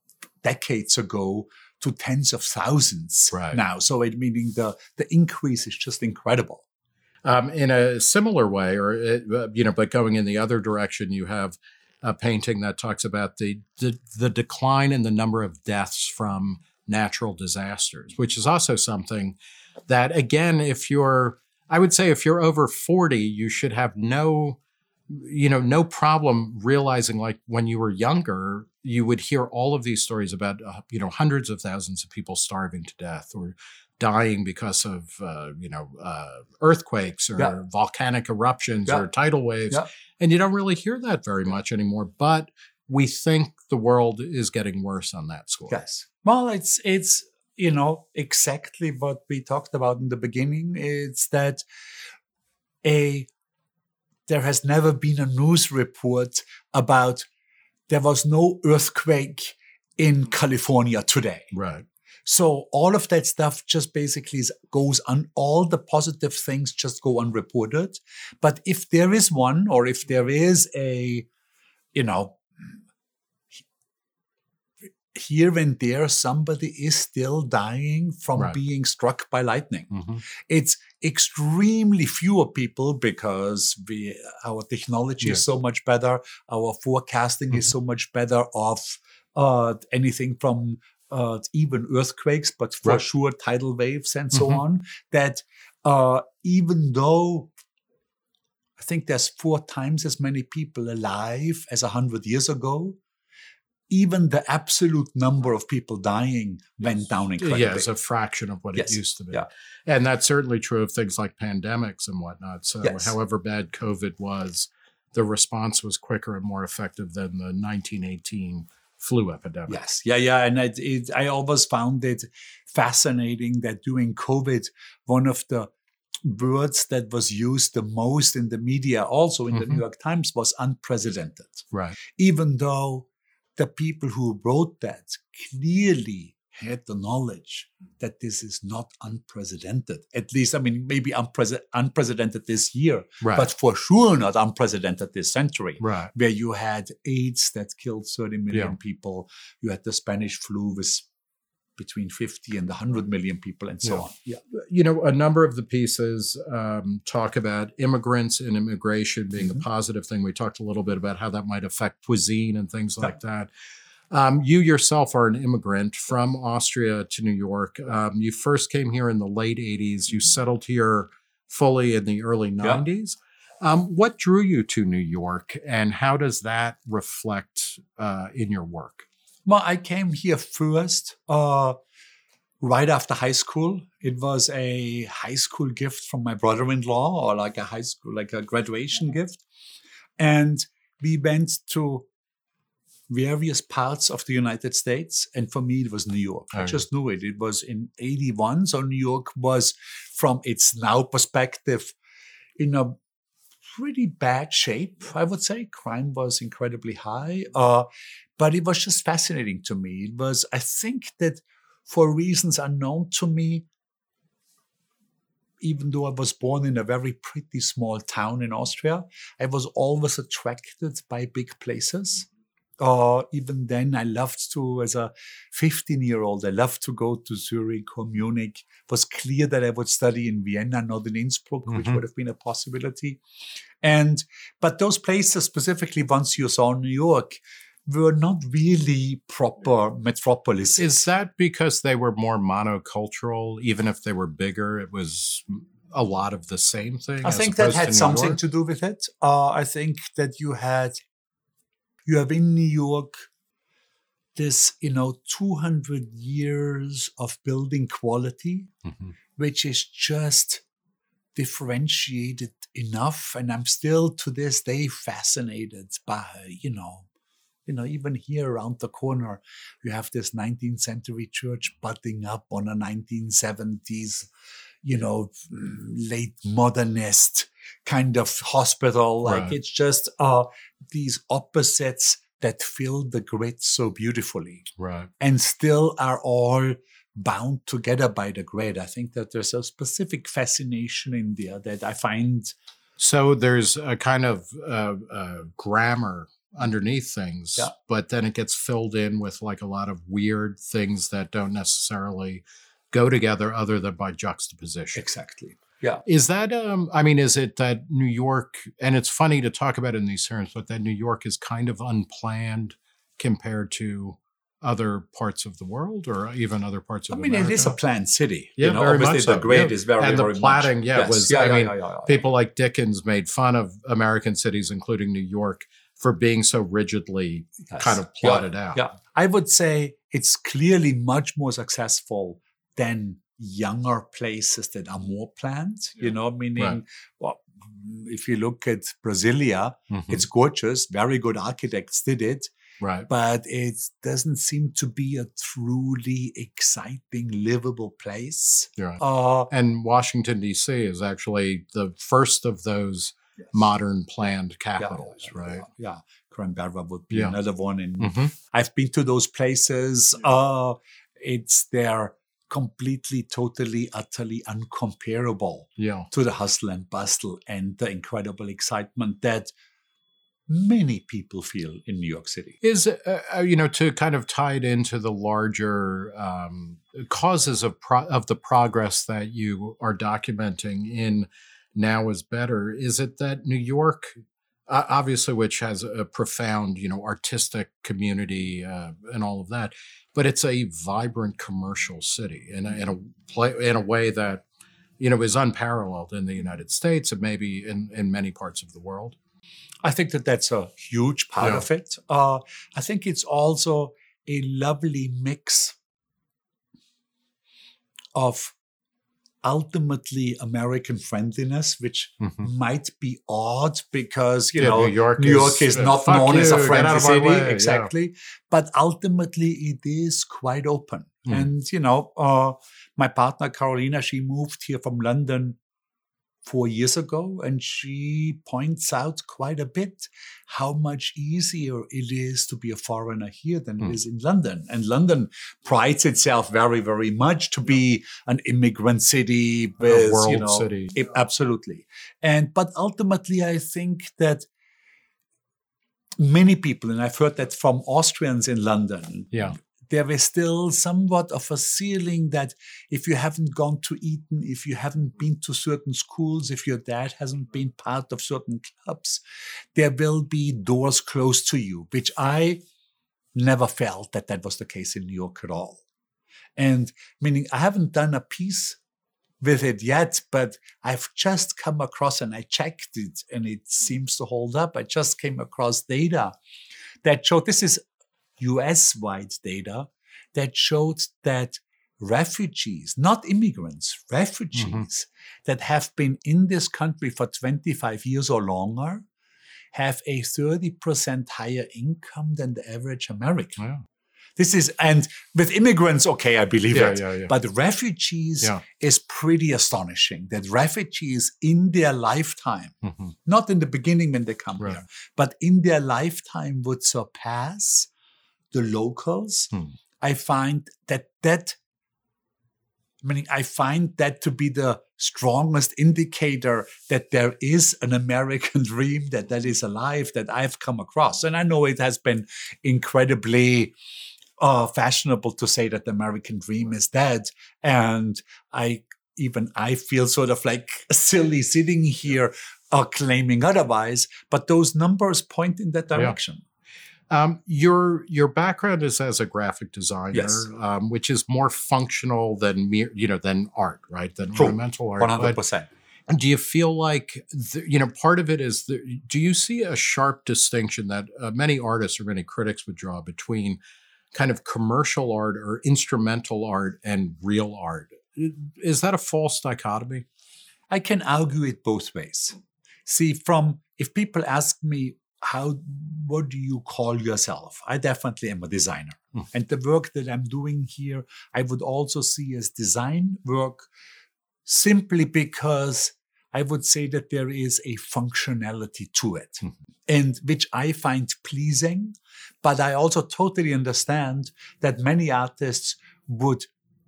B: decades ago to tens of thousands
A: right.
B: now. So it meaning the the increase is just incredible.
A: Um, in a similar way, or uh, you know, but going in the other direction, you have a painting that talks about the, the the decline in the number of deaths from natural disasters, which is also something that, again, if you're, I would say, if you're over forty, you should have no, you know, no problem realizing, like when you were younger, you would hear all of these stories about, uh, you know, hundreds of thousands of people starving to death or dying because of, uh, you know, uh, earthquakes or
B: yeah.
A: volcanic eruptions
B: yeah.
A: or tidal waves.
B: Yeah.
A: And you don't really hear that very much anymore. But we think the world is getting worse on that score.
B: Yes. Well, it's, it's you know, exactly what we talked about in the beginning. It's that a there has never been a news report about there was no earthquake in California today.
A: Right.
B: So all of that stuff just basically goes on. All the positive things just go unreported. But if there is one, or if there is a, you know, here and there, somebody is still dying from
A: right.
B: being struck by lightning.
A: Mm-hmm.
B: It's extremely fewer people because we, our technology yeah. is so much better. Our forecasting mm-hmm. is so much better of uh, anything from Uh, even earthquakes, but for
A: right.
B: sure tidal waves and so
A: mm-hmm.
B: on, that uh, even though I think there's four times as many people alive as a hundred years ago, even the absolute number of people dying went down incredibly.
A: Yeah, it's a fraction of what
B: yes.
A: it used to be.
B: Yeah.
A: And that's certainly true of things like pandemics and whatnot. So
B: yes.
A: however bad COVID was, the response was quicker and more effective than the nineteen eighteen flu epidemic.
B: Yes. Yeah, yeah. And it, it, I always found it fascinating that during COVID, one of the words that was used the most in the media, also in mm-hmm. the New York Times, was unprecedented.
A: Right.
B: Even though the people who wrote that clearly had the knowledge that this is not unprecedented. At least, I mean, maybe unpre- unprecedented this year,
A: right.
B: but for sure not unprecedented this century,
A: right.
B: where you had AIDS that killed thirty million
A: yeah.
B: people. You had the Spanish flu with between fifty and one hundred million people and so
A: Yeah.
B: on. Yeah.
A: You know, a number of the pieces um, talk about immigrants and immigration being
B: Mhm.
A: a positive thing. We talked a little bit about how that might affect cuisine and things
B: Yeah.
A: like that. Um, you yourself are an immigrant from Austria to New York. Um, you first came here in the late eighties. You settled here fully in the early nineties. Um, what drew you to New York, and how does that reflect uh, in your work?
B: Well, I came here first, uh, right after high school. It was a high school gift from my brother-in-law, or like a high school, like a graduation gift. And we went to various parts of the United States. And for me, it was New York.
A: Oh,
B: I
A: yeah.
B: just knew it. It was in eighty-one. So New York was, from its now perspective, in a pretty bad shape, I would say. Crime was incredibly high. Uh, but it was just fascinating to me. It was, I think that for reasons unknown to me, even though I was born in a very pretty small town in Austria, I was always attracted by big places. Uh, even then, I loved to, as a fifteen-year-old, I loved to go to Zurich or Munich. It was clear that I would study in Vienna, not in Innsbruck, which
A: Mhm.
B: would have been a possibility. And but those places, specifically once you saw New York, were not really proper metropolises.
A: Is that because they were more monocultural? Even if they were bigger, it was a lot of the same thing?
B: I
A: as
B: think that
A: opposed to
B: had
A: New
B: something
A: York?
B: to do with it. Uh, I think that you had, you have in New York this, you know, two hundred years of building quality,
A: Mhm.
B: which is just differentiated enough. And I'm still to this day fascinated by, you know, you know, even here around the corner, you have this nineteenth century church butting up on a nineteen seventies, you know, late modernist kind of hospital. Like
A: Right.
B: it's just uh, these opposites that fill the grid so beautifully
A: Right.
B: and still are all bound together by the grid. I think that there's a specific fascination in there that I find.
A: So there's a kind of uh, uh, grammar underneath things,
B: Yeah.
A: but then it gets filled in with like a lot of weird things that don't necessarily go together other than by juxtaposition.
B: Exactly. Yeah.
A: Is that, um, I mean, is it that New York, and it's funny to talk about it in these terms, but that New York is kind of unplanned compared to other parts of the world or even other parts
B: I
A: of
B: mean,
A: America?
B: it is a planned city.
A: Yeah,
B: you know,
A: very
B: obviously
A: much so.
B: the grade
A: Yeah.
B: is very,
A: And the
B: very
A: platting,
B: much.
A: yeah,
B: Yes.
A: was-
B: yeah,
A: I
B: yeah,
A: mean,
B: yeah, yeah, yeah.
A: People like Dickens made fun of American cities, including New York, for being so rigidly
B: Yes.
A: kind of
B: Yeah,
A: plotted out.
B: Yeah. I would say it's clearly much more successful than younger places that are more planned, you know, meaning,
A: Right.
B: well, if you look at Brasilia,
A: Mhm.
B: it's gorgeous, very good architects did it,
A: Right.
B: but it doesn't seem to be a truly exciting, livable place.
A: Right.
B: Uh,
A: And Washington, D C is actually the first of those
B: yes.
A: modern planned
B: Yeah,
A: capitals,
B: yeah,
A: right?
B: Yeah. yeah. Canberra would be
A: Yeah.
B: another one. And
A: Mhm.
B: I've been to those places. Uh, it's they're completely, totally, utterly uncomparable
A: Yeah.
B: to the hustle and bustle and the incredible excitement that many people feel in New York City.
A: Is, uh, uh, you know, to kind of tie it into the larger um, causes of pro- of the progress that you are documenting in Now is Better, is it that New York, uh, obviously, which has a profound, you know, artistic community uh, and all of that, but it's a vibrant commercial city in a, in a play, in a way that, you know, is unparalleled in the United States and maybe in, in many parts of the world?
B: I think that that's a huge part
A: Yeah.
B: of it. Uh, I think it's also a lovely mix of ultimately American friendliness, which
A: Mhm.
B: might be odd because, you
A: Yeah,
B: know,
A: New York
B: New York
A: is,
B: is
A: uh,
B: not
A: fuck
B: known as a
A: you, get
B: friendly
A: out of my
B: city.
A: way, yeah.
B: Exactly. But ultimately, it is quite open.
A: Mm.
B: And, you know, uh, my partner, Carolina, she moved here from London four years ago, and she points out quite a bit how much easier it is to be a foreigner here than
A: Mm.
B: it is in London. And London prides itself very, very much to be an immigrant city with,
A: world
B: you know,
A: city.
B: it- absolutely. And but ultimately, I think that many people, and I've heard that from Austrians in London,
A: Yeah.
B: there is still somewhat of a ceiling that if you haven't gone to Eton, if you haven't been to certain schools, if your dad hasn't been part of certain clubs, there will be doors closed to you, which I never felt that that was the case in New York at all. And meaning I haven't done a piece with it yet, but I've just come across, and I checked it and it seems to hold up. I just came across data that showed, this is U S-wide data, that showed that refugees, not immigrants, refugees mm-hmm. that have been in this country for twenty-five years or longer have a thirty percent higher income than the average American. Yeah. This is, and with immigrants, okay, I believe
A: yeah,
B: it.
A: Yeah, yeah.
B: But refugees yeah. is pretty astonishing that refugees in their lifetime, mm-hmm. not in the beginning when they come right. here, but in their lifetime would surpass the locals. Hmm. I find that that, meaning I find that to be the strongest indicator that there is an American dream, that that is alive, that I've come across. And I know it has been incredibly Uh, fashionable to say that the American dream is dead. And I even I feel sort of like silly sitting here uh, claiming otherwise, but those numbers point in that direction.
A: Yeah. Um, your your background is as a graphic designer,
B: yes.
A: um, which is more functional than mere, you know, than art, right? Than
B: True.
A: ornamental art.
B: one hundred percent.
A: But do you feel like, the, you know, part of it is, the, do you see a sharp distinction that uh, many artists or many critics would draw between kind of commercial art or instrumental art and real art? Is that a false dichotomy?
B: I can argue it both ways. See, from, if people ask me, how, what do you call yourself? I definitely am a designer. Hmm. And the work that I'm doing here, I would also see as design work, simply because I would say that there is a functionality to it, mm-hmm. and which I find pleasing. But I also totally understand that many artists would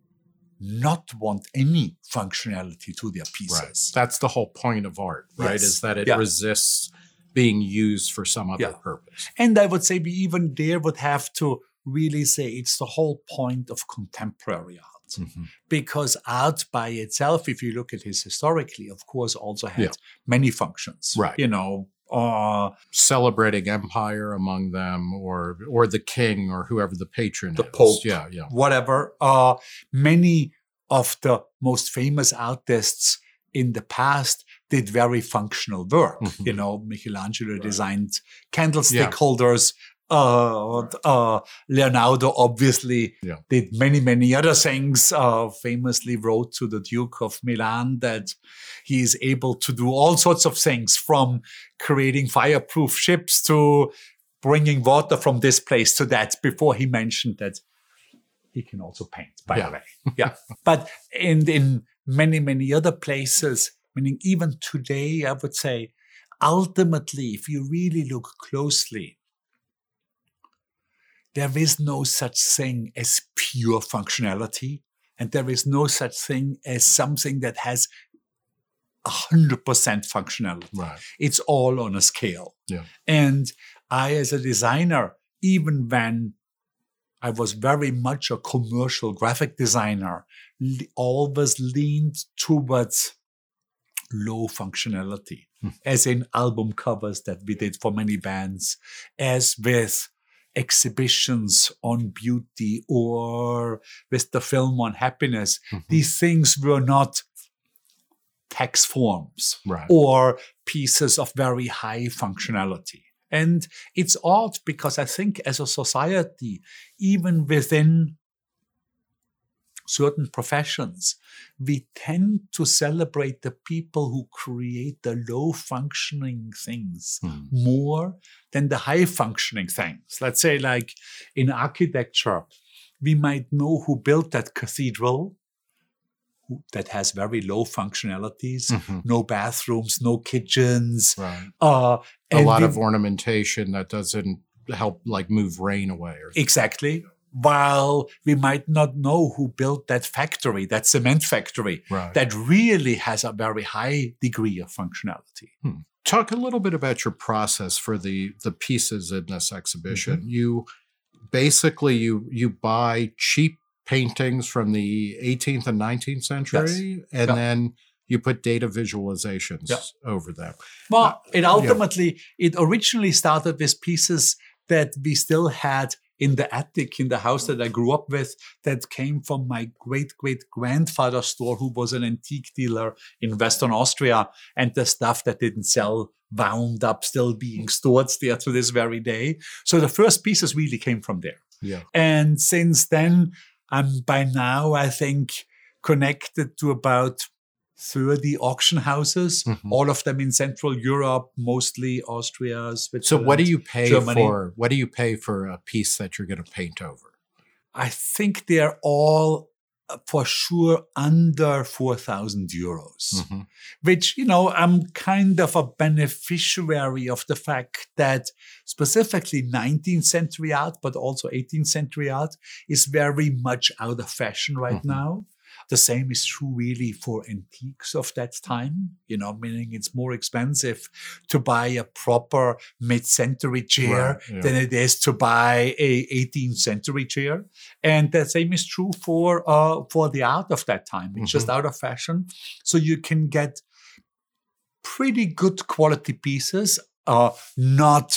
B: not want any functionality to their pieces.
A: Right. That's the whole point of art, right?
B: Yes.
A: Is that it
B: yeah.
A: resists being used for some other
B: yeah.
A: purpose.
B: And I would say we even there would have to really say it's the whole point of contemporary art. Mm-hmm. Because art by itself, if you look at it historically, of course, also had yeah. many functions.
A: Right.
B: You know, uh,
A: celebrating empire among them, or or the king, or whoever the patron
B: the
A: is.
B: Pope,
A: yeah, yeah.
B: whatever. Uh, many of the most famous artists in the past did very functional work. Mm-hmm. You know, Michelangelo right. designed candlestick yeah. holders. Uh, uh, Leonardo obviously yeah. did many, many other things, uh, famously wrote to the Duke of Milan that he is able to do all sorts of things, from creating fireproof ships to bringing water from this place to that, before he mentioned that he can also paint, by
A: yeah.
B: the way. Yeah. But in, in many, many other places, meaning even today, I would say, ultimately, if you really look closely, there is no such thing as pure functionality, and there is no such thing as something that has one hundred percent functionality.
A: Right.
B: It's all on a scale.
A: Yeah.
B: And I, as a designer, even when I was very much a commercial graphic designer, always leaned towards low functionality, hmm. as in album covers that we did for many bands, as with exhibitions on beauty, or with the film on happiness. Mm-hmm. These things were not text forms
A: right.
B: or pieces of very high functionality. And it's odd because I think as a society, even within certain professions, we tend to celebrate the people who create the low-functioning things mm. more than the high-functioning things. Let's say, like in architecture, we might know who built that cathedral who, that has very low functionalities, mm-hmm. no bathrooms, no kitchens.
A: Right.
B: Uh,
A: A lot we, of ornamentation that doesn't help, like, move rain away. Or
B: exactly. While we might not know who built that factory, that cement factory,
A: right.
B: that really has a very high degree of functionality.
A: Hmm. Talk a little bit about your process for the, the pieces in this exhibition. Mm-hmm. You basically you you buy cheap paintings from the eighteenth and nineteenth century,
B: Yes.
A: and
B: Yeah.
A: then you put data visualizations
B: Yeah.
A: over them.
B: Well,
A: Uh,
B: it
A: yeah.
B: ultimately, it originally started with pieces that we still had in the attic in the house that I grew up with, that came from my great great grandfather's store, who was an antique dealer in Western Austria, and the stuff that didn't sell wound up still being stored there to this very day. So the first pieces really came from there.
A: Yeah.
B: And since then, I'm by now, I think, connected to about thirty auction houses,
A: Mhm.
B: all of them in Central Europe, mostly Austria,
A: So
B: Switzerland.
A: what do you pay
B: Germany.
A: for what do you pay for a piece that you're going to paint over?
B: I think they're all uh, for sure under four thousand euros,
A: Mhm.
B: which, you know, I'm kind of a beneficiary of the fact that specifically nineteenth century art, but also eighteenth century art is very much out of fashion right
A: Mhm.
B: now. The same is true really for antiques of that time, you know, meaning it's more expensive to buy a proper mid-century chair
A: Right, yeah.
B: than it is to buy a eighteenth century chair. And the same is true for uh, for the art of that time. It's just
A: Mhm.
B: out of fashion. So you can get pretty good quality pieces, uh, not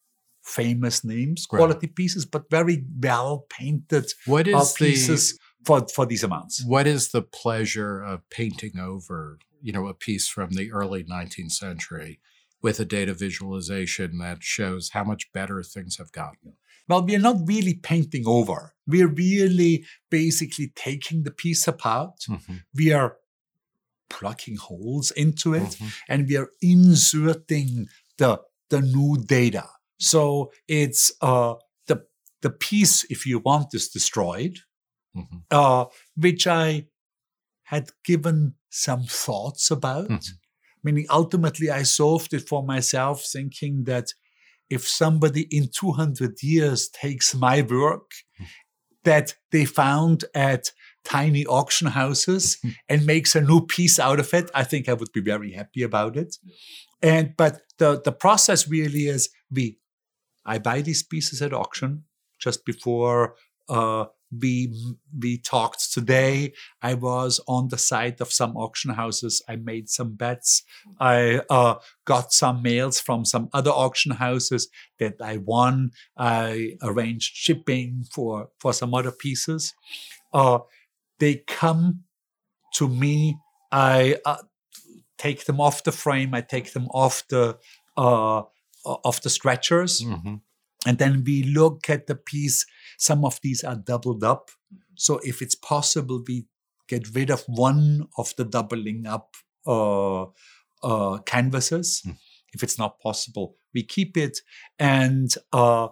B: famous names,
A: Right.
B: quality pieces, but very well painted
A: What
B: uh,
A: is the
B: pieces for, for these amounts.
A: what is the pleasure of painting over, you know, a piece from the early nineteenth century with a data visualization that shows how much better things have gotten?
B: Well, we're not really painting over. We're really basically taking the piece apart.
A: Mhm.
B: We are plugging holes into it,
A: Mhm.
B: and we are inserting the, the new data. So it's uh, the, the piece, if you want, is destroyed,
A: Mhm.
B: uh, which I had given some thoughts about.
A: Mhm.
B: Meaning, ultimately, I solved it for myself, thinking that if somebody in two hundred years takes my work that they found at tiny auction houses and makes a new piece out of it, I think I would be very happy about it. And but the, the process really is we I buy these pieces at auction. Just before uh, we we talked today, I was on the site of some auction houses. I made some bets. I uh, got some mails from some other auction houses that I won. I arranged shipping for, for some other pieces. Uh, they come to me. I uh, take them off the frame. I take them off the uh, off the stretchers.
A: Mhm.
B: And then we look at the piece. Some of these are doubled up. So if it's possible, we get rid of one of the doubling up uh, uh, canvases.
A: Mm.
B: If it's not possible, we keep it. And uh,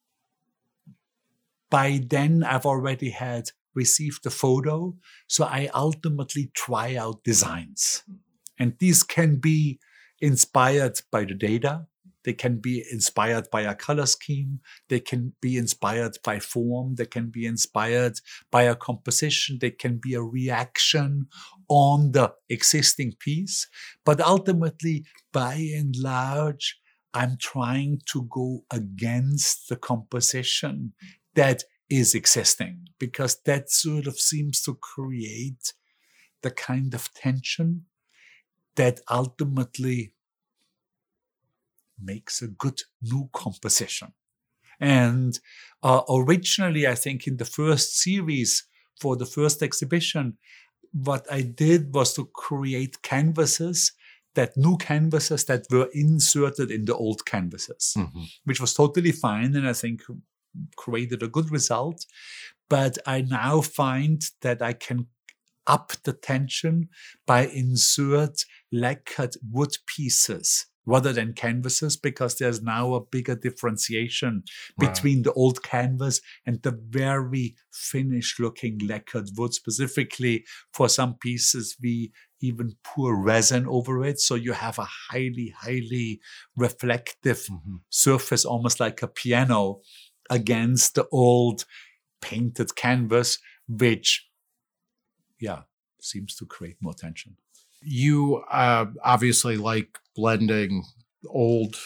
B: by then, I've already had received the photo. So I ultimately try out designs. And these can be inspired by the data. They can be inspired by a color scheme. They can be inspired by form. They can be inspired by a composition. They can be a reaction on the existing piece. But ultimately, by and large, I'm trying to go against the composition that is existing, because that sort of seems to create the kind of tension that ultimately makes a good new composition. And uh, originally, I think in the first series for the first exhibition, what I did was to create canvases, that new canvases that were inserted in the old canvases,
A: Mhm.
B: which was totally fine. And I think created a good result. But I now find that I can up the tension by insert lacquered wood pieces rather than canvases, because there's now a bigger differentiation
A: Right.
B: between the old canvas and the very finished looking lacquered wood. Specifically for some pieces, we even pour resin over it. So you have a highly, highly reflective
A: Mhm.
B: surface, almost like a piano, against the old painted canvas, which, yeah, seems to create more tension.
A: You uh, obviously like blending old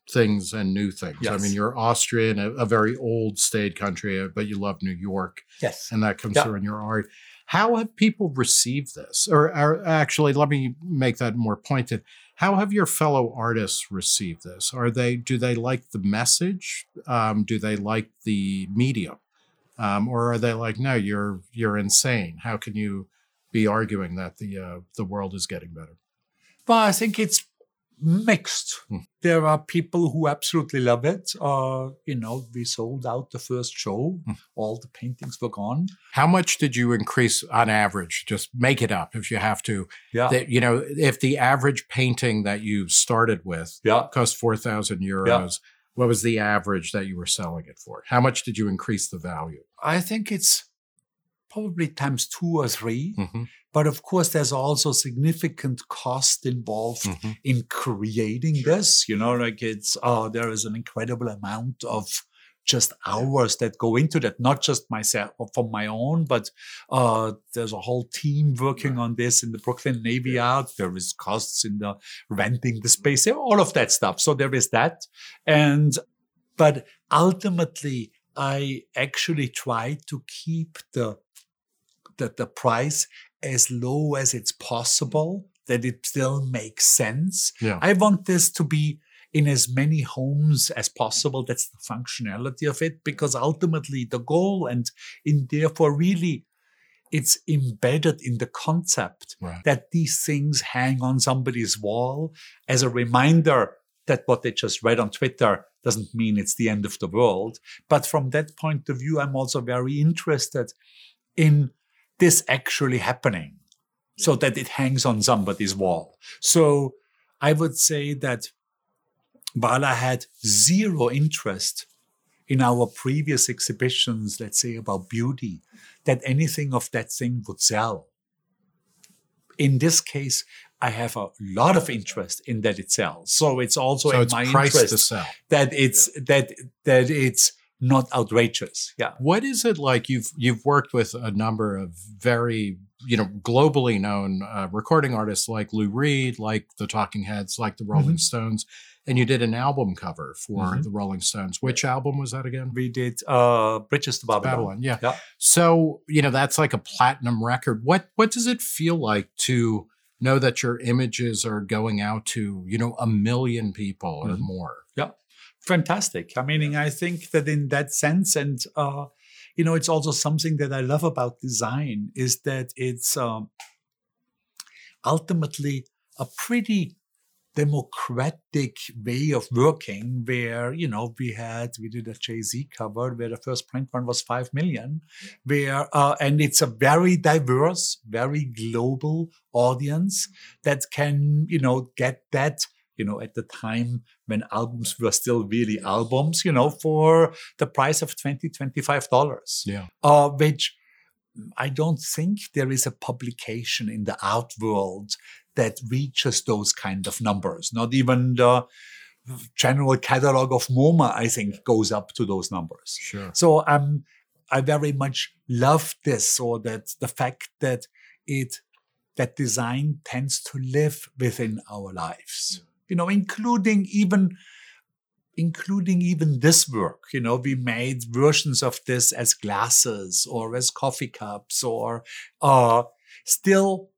A: things and new things.
B: Yes.
A: I mean, you're Austrian, a, a very old staid country, but you love New York.
B: Yes.
A: And that comes
B: Yeah.
A: through in your art. How have people received this? Or, or actually, let me make that more pointed. How have your fellow artists received this? Are they, do they like the message? Um, do they like the medium? Um, or are they like, no, you're, you're insane. How can you be arguing that the, uh, the world is getting better?
B: Well, I think it's mixed.
A: Hmm.
B: There are people who absolutely love it. Uh, you know, we sold out the first show.
A: Hmm.
B: All the paintings were gone.
A: How much did you increase on average? Just make it up if you have to.
B: Yeah.
A: That, you know, if the average painting that you started with
B: Yeah.
A: cost four thousand euros,
B: Yeah.
A: what was the average that you were selling it for? How much did you increase the value?
B: I think it's probably times two or three.
A: Mm-hmm.
B: But of course, there's also significant cost involved
A: Mm-hmm.
B: in creating this. You know, like it's, uh, there is an incredible amount of just hours that go into that, not just myself from my own, but uh, there's a whole team working on this in the Brooklyn Navy Yard. There is costs in the renting the space, all of that stuff. So there is that. And, but ultimately, I actually try to keep the, the, the price as low as it's possible, that it still makes sense.
A: Yeah.
B: I want this to be in as many homes as possible. That's the functionality of it, because ultimately the goal, and in therefore really it's embedded in the concept
A: Right.
B: that these things hang on somebody's wall as a reminder that what they just read on Twitter doesn't mean it's the end of the world. But from that point of view, I'm also very interested in this actually happening so that it hangs on somebody's wall. So I would say that Bala had zero interest in our previous exhibitions, let's say about beauty, that anything of that thing would sell. In this case, I have a lot of interest in that it sells. So it's also
A: So
B: in
A: it's
B: my
A: priced
B: interest
A: to sell.
B: that it's that that it's not outrageous. Yeah.
A: What is it like? You've you've worked with a number of very, you know, globally known uh, recording artists like Lou Reed, like the Talking Heads, like the Rolling
B: Mhm.
A: Stones, and you did an album cover for
B: Mhm.
A: the Rolling Stones. Which album was that again?
B: We did uh, Bridges to Babylon.
A: Babylon, yeah.
B: Yeah.
A: So, you know, that's like a platinum record. What what does it feel like to know that your images are going out to, you know, a million people or
B: Mhm.
A: more?
B: Yeah. Fantastic. I mean, I think that in that sense, and, uh, you know, it's also something that I love about design is that it's um, ultimately a pretty democratic way of working where, you know, we had, we did a Jay-Z cover where the first print run was five million, where, uh, and it's a very diverse, very global audience that can, you know, get that, you know, at the time when albums were still really albums, you know, for the price of twenty dollars, twenty-five dollars.
A: Yeah.
B: Uh, which I don't think there is a publication in the art world that reaches those kind of numbers. Not even the general catalog of MoMA, I think, goes up to those numbers.
A: Sure.
B: So um, I very much love this, or that the fact that it that design tends to live within our lives. You know, including even including even this work. You know, we made versions of this as glasses or as coffee cups, or uh, still,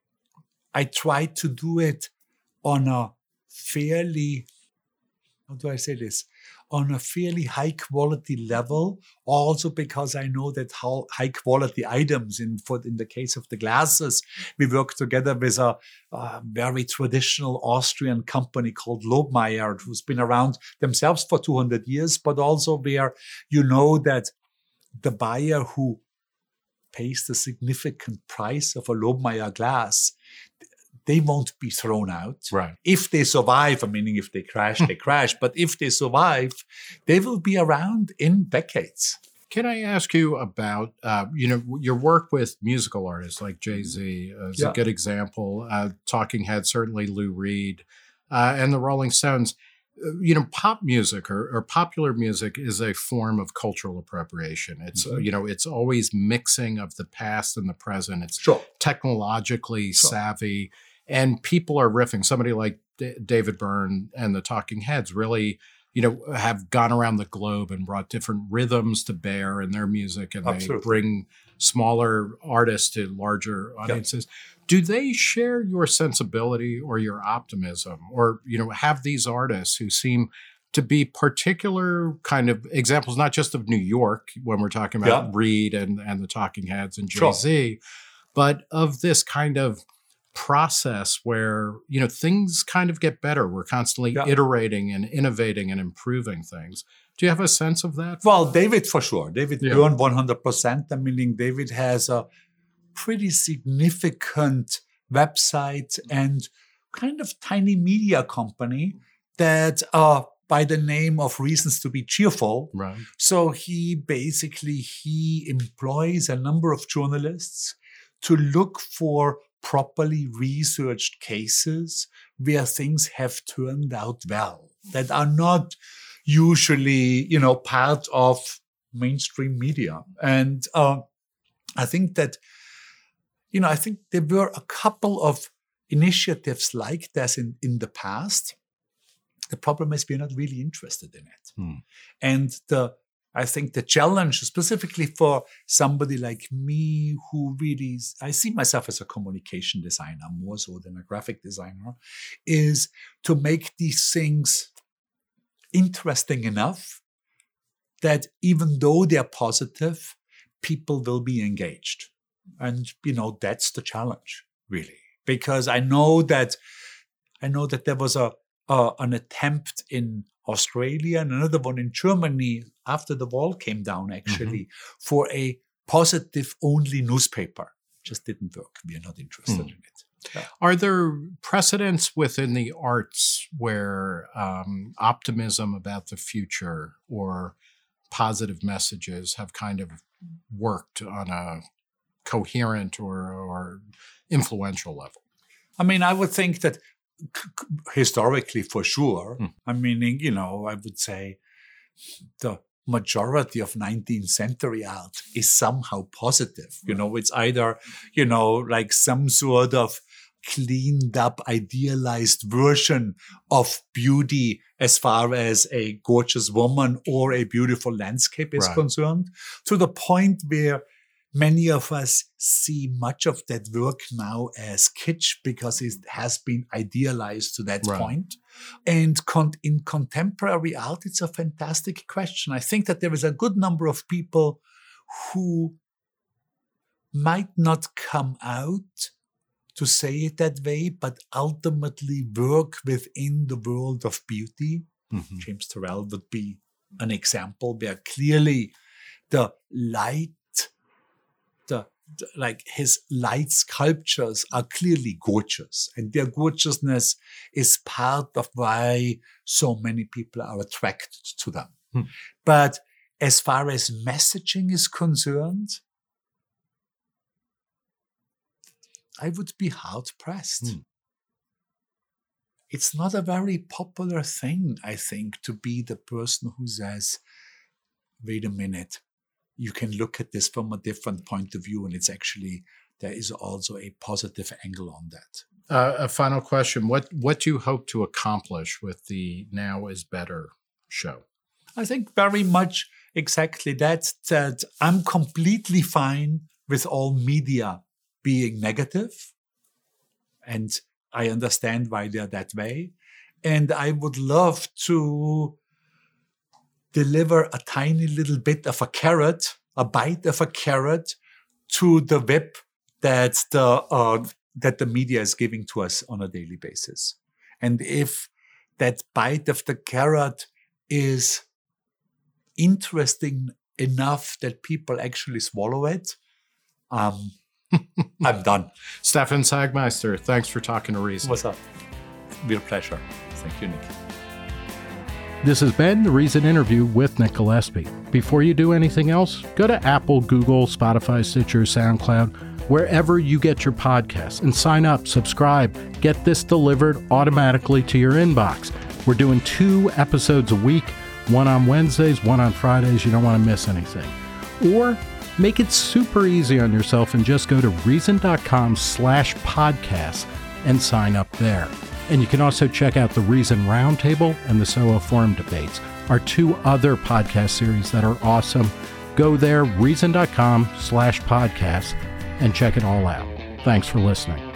B: I try to do it on a fairly, how do I say this? On a fairly high quality level, also because I know that how high quality items, in for in the case of the glasses, we work together with a, a very traditional Austrian company called Lobmeyer, who's been around themselves for two hundred years, but also where you know that the buyer who pays the significant price of a Lobmeyer glass, they won't be thrown out.
A: Right.
B: If they survive, I mean, if they crash, they crash. But if they survive, they will be around in decades.
A: Can I ask you about, uh, you know, your work with musical artists like Jay-Z is
B: Yeah.
A: a good example. Uh, Talking Heads, certainly Lou Reed, uh, and the Rolling Stones. Uh, You know, pop music or, or popular music is a form of cultural appropriation. It's, uh,
B: Mhm.
A: you know, it's always mixing of the past and the present. It's
B: Sure.
A: technologically
B: Sure.
A: savvy. and people are riffing. Somebody like D- David Byrne and the Talking Heads really, you know, have gone around the globe and brought different rhythms to bear in their music, and
B: Absolutely.
A: they bring smaller artists to larger audiences. Yeah. Do they share your sensibility or your optimism, or, you know, have these artists who seem to be particular kind of examples, not just of New York when we're talking about yeah. Reed and, and the Talking Heads and Jay-Z, sure. but of this kind of process where, you know, things kind of get better. We're constantly yeah. iterating and innovating and improving things. Do you have a sense of that?
B: Well, David, for sure. David yeah. Byrne, one hundred percent. I mean, David has a pretty significant website and kind of tiny media company that uh, by the name of Reasons to be Cheerful.
A: Right.
B: So he basically, he employs a number of journalists to look for properly researched cases where things have turned out well, that are not usually, you know, part of mainstream media. And uh, I think that, you know, I think there were a couple of initiatives like this in, in the past. The problem is we're not really interested in it. Hmm. And the I think the challenge, specifically for somebody like me who really, I see myself as a communication designer more so than a graphic designer, is to make these things interesting enough that even though they're positive, people will be engaged. And, you know, that's the challenge, really. Because I know that, I know that there was a, uh, an attempt in Australia and another one in Germany after the wall came down, actually, mm-hmm. for a positive-only newspaper. Just didn't work. We are not interested mm. in it. Yeah.
A: Are there precedents within the arts where um, optimism about the future or positive messages have kind of worked on a coherent or, or influential level?
B: I mean, I would think that historically, for sure. Hmm. I mean, you know, I would say the majority of nineteenth century art is somehow positive. You know, it's either, you know, like some sort of cleaned up, idealized version of beauty as far as a gorgeous woman or a beautiful landscape is right. concerned, to the point where many of us see much of that work now as kitsch because it has been idealized to that right. point. And con- in contemporary art, it's a fantastic question. I think that there is a good number of people who might not come out to say it that way, but ultimately work within the world of beauty. Mm-hmm. James Turrell would be an example where clearly the light The, the, like his light sculptures are clearly gorgeous, and their gorgeousness is part of why so many people are attracted to them. Hmm. But as far as messaging is concerned, I would be hard pressed. Hmm. It's not a very popular thing, I think, to be the person who says, wait a minute, you can look at this from a different point of view, and it's actually, there is also a positive angle on that.
A: Uh, a final question. What what do you hope to accomplish with the Now is Better show?
B: I think very much exactly that, that I'm completely fine with all media being negative, and I understand why they're that way. And I would love to deliver a tiny little bit of a carrot, a bite of a carrot to the whip that the uh, that the media is giving to us on a daily basis. And if that bite of the carrot is interesting enough that people actually swallow it, um, I'm done.
A: Stefan Sagmeister, thanks for talking to Reason.
B: What's up? Real pleasure. Thank you, Nick.
A: This has been the Reason Interview with Nick Gillespie. Before you do anything else, go to Apple, Google, Spotify, Stitcher, SoundCloud, wherever you get your podcasts, and sign up, subscribe, get this delivered automatically to your inbox. We're doing two episodes a week, one on Wednesdays, one on Fridays. You don't want to miss anything. Or make it super easy on yourself and just go to reason.com slash podcast and sign up there. And you can also check out the Reason Roundtable and the S O A Forum Debates, our two other podcast series that are awesome. Go there, reason.com slash podcasts, and check it all out. Thanks for listening.